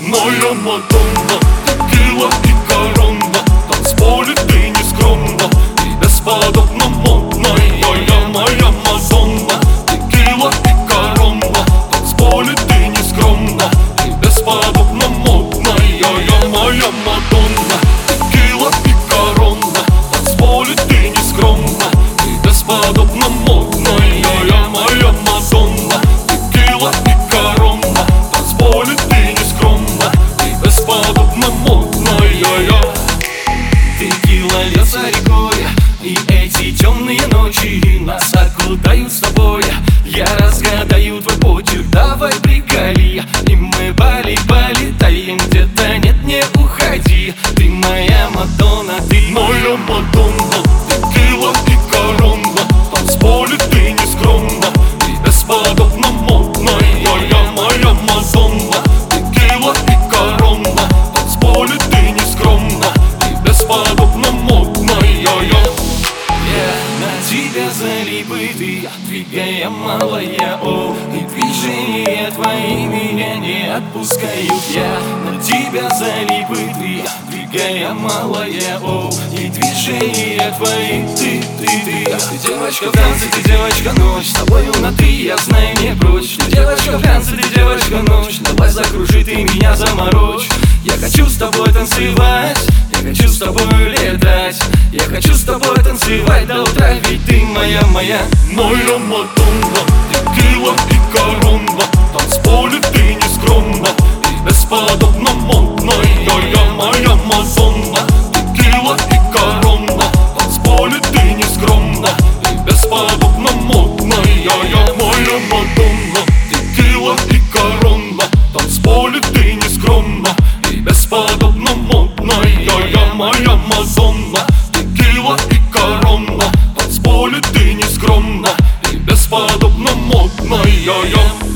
Моя Мадонна, текила и корона, танцполе ты не скромна и бесподобно модная. Моя Мадонна, текила и корона, танцполе ты не скромна и бесподобно модная. Моя Мадонна, текила и корона, танцполе ты не скромна и бесподобно модная. Моя Мадонна, текила и корона, танцполе ты не скромна и бесподобно модная. Текила льется рекой, и эти темные ночи нас окутают с тобой. Я разгадаю твой почерк, давай приколи, и мы полетаем где-то, нет, не уходи. Ты моя Мадонна, ты Моя Мадонна, текила и корона, танцполе ты не скромна и бесподобно модная. Моя Мадонна, текила и корона, танцполе ты не скромна и бесподобно модная. Я на тебя залип, и ты, двигая малая, о, и движения твои меня не отпускают. Я на тебя залип, и ты, двигая малая, о, и движения твои, ты. Ты девочка в танце, ты девочка ночь, с тобою на ты, я знаю, не прочь. Ты девочка в танце, ты девочка ночь, давай закружи, ты меня заморочь. Я хочу с тобой танцевать, я хочу с тобой летать, я хочу с тобой танцевать до утра, ведь ты моя. Моя Мадонна, текила и корона, танцполе ты не скромна и бесподобно модная. Моя Мадонна, текила и корона, танцполе ты не скромна и бесподобно модная. Моя Мадонна, текила и корона, танцполе ты не скромна и бесподобно модная. Моя Мадонна, текила и корона, танцполе ты не скромна и бесподобно модная.